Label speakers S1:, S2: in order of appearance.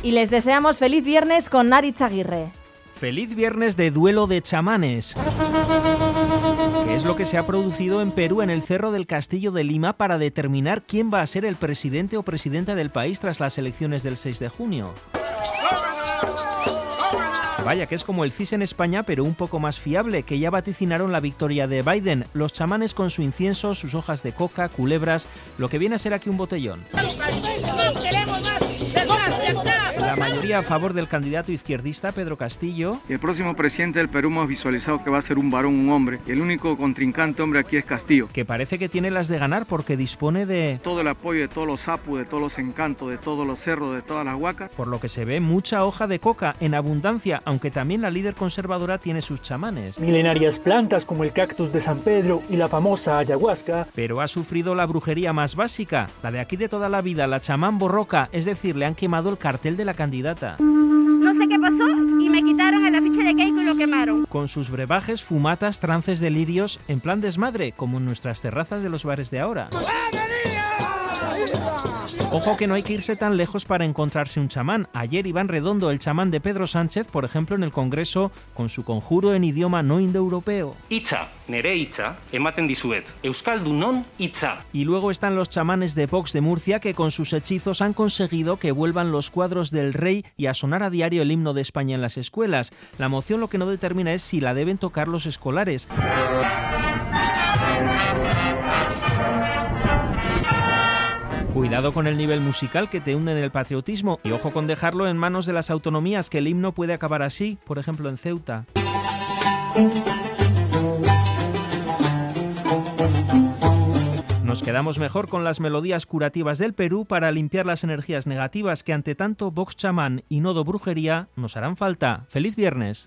S1: Y les deseamos feliz viernes con Aritz Aguirre.
S2: Feliz viernes de duelo de chamanes, que es lo que se ha producido en Perú, en el Cerro del Castillo de Lima, para determinar quién va a ser el presidente o presidenta del país tras las elecciones del 6 de junio. Vaya, que es como el CIS en España, pero un poco más fiable, que ya vaticinaron la victoria de Biden. Los chamanes con su incienso, sus hojas de coca, culebras, lo que viene a ser aquí un botellón. La mayoría a favor del candidato izquierdista, Pedro Castillo.
S3: El próximo presidente del Perú hemos visualizado que va a ser un varón, un hombre. Y el único contrincante hombre aquí es Castillo.
S2: Que parece que tiene las de ganar porque dispone de
S3: todo el apoyo de todos los sapos, de todos los encantos, de todos los cerros, de todas las huacas.
S2: Por lo que se ve mucha hoja de coca en abundancia, aunque también la líder conservadora tiene sus chamanes.
S4: Milenarias plantas como el cactus de San Pedro y la famosa ayahuasca.
S2: Pero ha sufrido la brujería más básica, la de aquí de toda la vida, la chamán borroca, es decir, le han quemado el cartel de la candidata.
S5: No sé qué pasó y me quitaron el afiche de Keiko y lo quemaron.
S2: Con sus brebajes, fumatas, trances, delirios, en plan desmadre, como en nuestras terrazas de los bares de ahora. Ojo que no hay que irse tan lejos para encontrarse un chamán. Ayer Iván Redondo, el chamán de Pedro Sánchez, por ejemplo, en el Congreso, con su conjuro en idioma no indoeuropeo.
S6: Hitza, nere hitza, ematen dizuet, euskaldunon hitza.
S2: Y luego están los chamanes de Vox de Murcia, que con sus hechizos han conseguido que vuelvan los cuadros del rey y a sonar a diario el himno de España en las escuelas. La moción lo que no determina es si la deben tocar los escolares. Cuidado con el nivel musical, que te hunde en el patriotismo, y ojo con dejarlo en manos de las autonomías, que el himno puede acabar así, por ejemplo en Ceuta. Nos quedamos mejor con las melodías curativas del Perú para limpiar las energías negativas que ante tanto Vox chamán y nodo brujería nos harán falta. ¡Feliz viernes!